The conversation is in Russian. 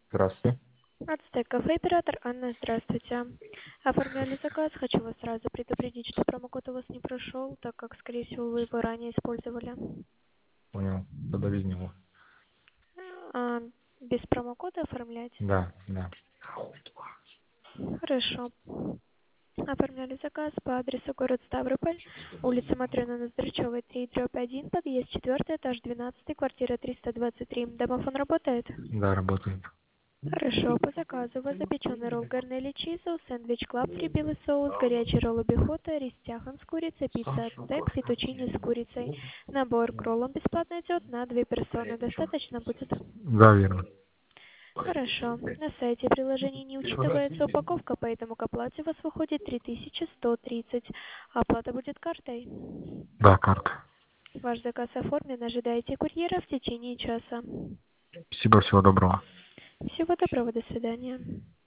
Здравствуйте. Ацтек кафе, оператор Анна, здравствуйте. Оформляли заказ, хочу вас сразу предупредить, что промокод у вас не прошел, так как, скорее всего, вы его ранее использовали. Понял. Тогда без него. А, без промокода оформлять? Да, да. Хорошо. Оформляли заказ по адресу город Ставрополь, улица Матрёны Ноздрачёвой, 3/1, подъезд 4, этаж 12, квартира 323. Домофон работает? Да, работает. Хорошо, по заказу у вас запеченный ролл гарнели чизл, сэндвич клаб фри белый соус, горячий ролл бихота, рис тяхан с курицей, пицца ацтек, фетучини с курицей. Набор к роллам бесплатно идет на 2 персоны. Достаточно будет? Да, верно. Хорошо. На сайте приложения не учитывается упаковка, поэтому к оплате у вас выходит 3130. Оплата будет картой. Да, карта. Ваш заказ оформлен, ожидайте курьера в течение часа. Спасибо, всего доброго. Всего доброго, до свидания.